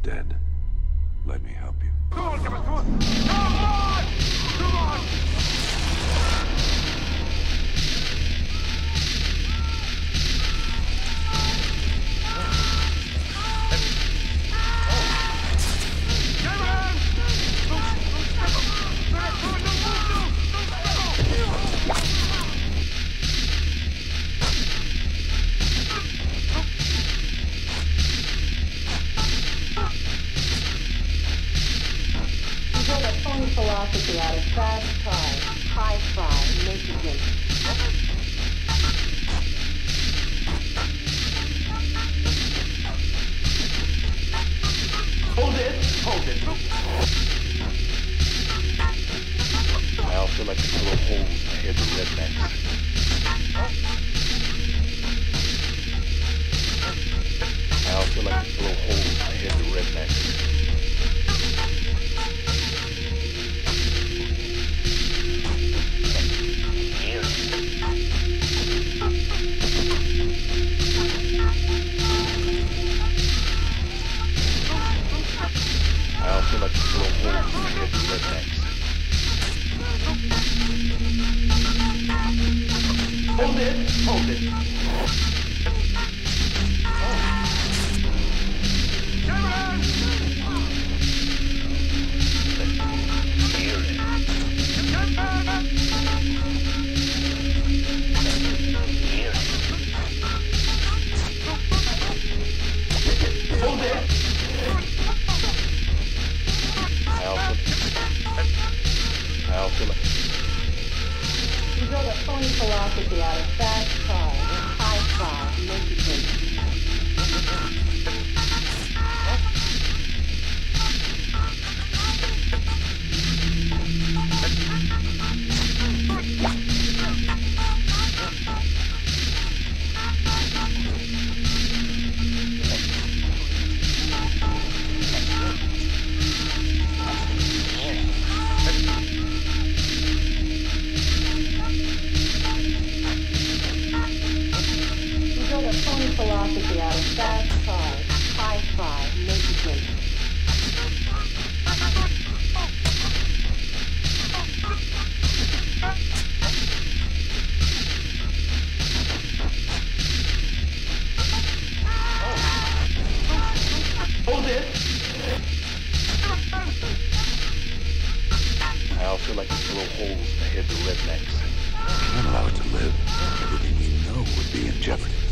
dead. Let me help you. Come on, come on, come on! Come on! Come on! Philosophy out of fast fry, high fry, make it drink. Hold it! Hold it! I also like to blow holes in the heads of rednecks. I also like to blow holes in the heads of rednecks. I also like to blow holes in the heads of rednecks. Hold it! Hold it! Cameron! Hear it. Cameron! Hear it. Hold it! I also like... You build a phony philosophy out of fast fry, high fry, make it drink. Philosophy out of fast fry, high fry, make it drink. Hold it! I also like to blow holes in the heads of rednecks. Can't allow it to live. Everything we know would be in jeopardy.